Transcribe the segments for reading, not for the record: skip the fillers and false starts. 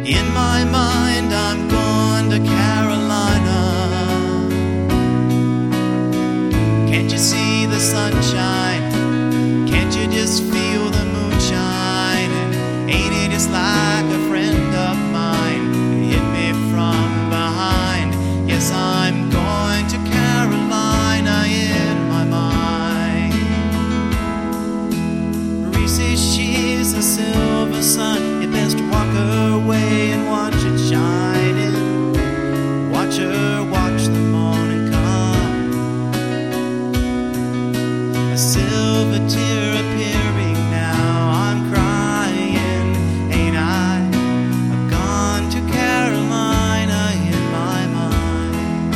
In my mind, I'm going to Carolina. Can't you see the sunshine? Can't you just feel the moonshine? And ain't it just like a friend of mine who hit me from behind? Yes, I'm going to Carolina in my mind. Reese, she's a silver sun. You best walk her way and watch it shining. Watch her watch the morning come. A silver tear appearing now. I'm crying, ain't I? I've gone to Carolina in my mind.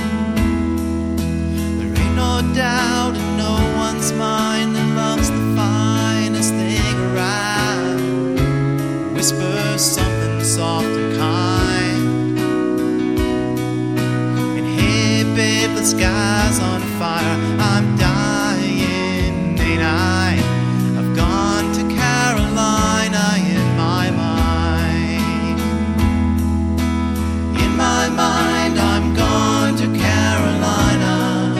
There ain't no doubt in no one's mind that love's the finest thing around. Whisper something soft and kind. And hey babe, the sky's on fire. I'm dying, ain't I? I've gone to Carolina in my mind. In my mind, I'm gone to Carolina.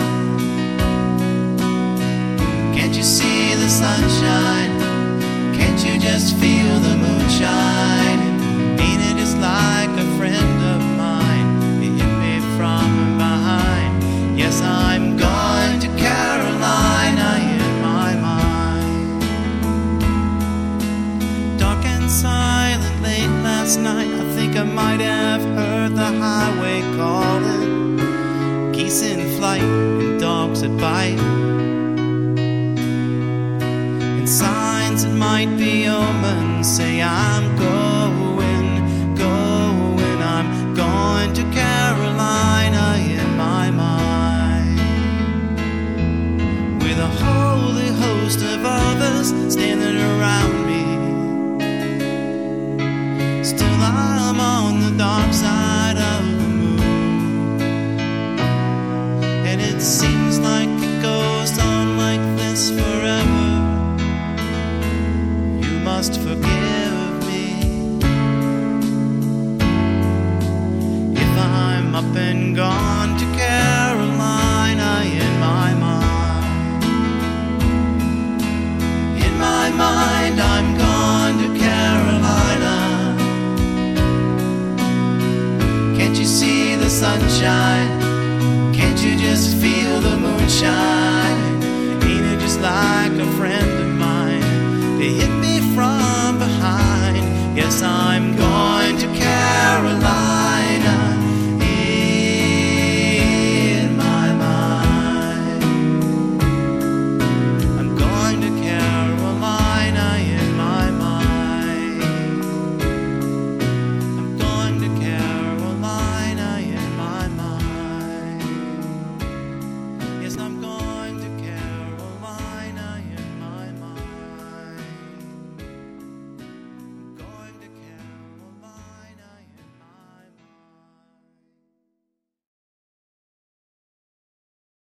Can't you see the sunshine? Can't you just feel the moonshine? Ain't it just like a friend of mine? He hit me from behind. Yes, I'm going to Carolina in my mind. Dark and silent late last night, I think I might have heard the highway calling. Geese in flight and dogs that bite. And signs that might be omens say I'm going, going. I'm going to Carolina in my mind. With a holy host of others standing around me. Still I'm on the dark side.